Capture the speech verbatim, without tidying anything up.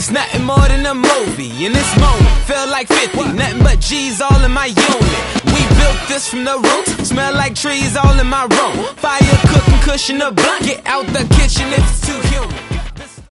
It's nothing more than a movie. In this moment, feel like fifty. Nothing but G's all in my unit. We built this from the roots. Smell like trees all in my room. Fire cooking, cushion a blunt. Get out the kitchen if it's too humid.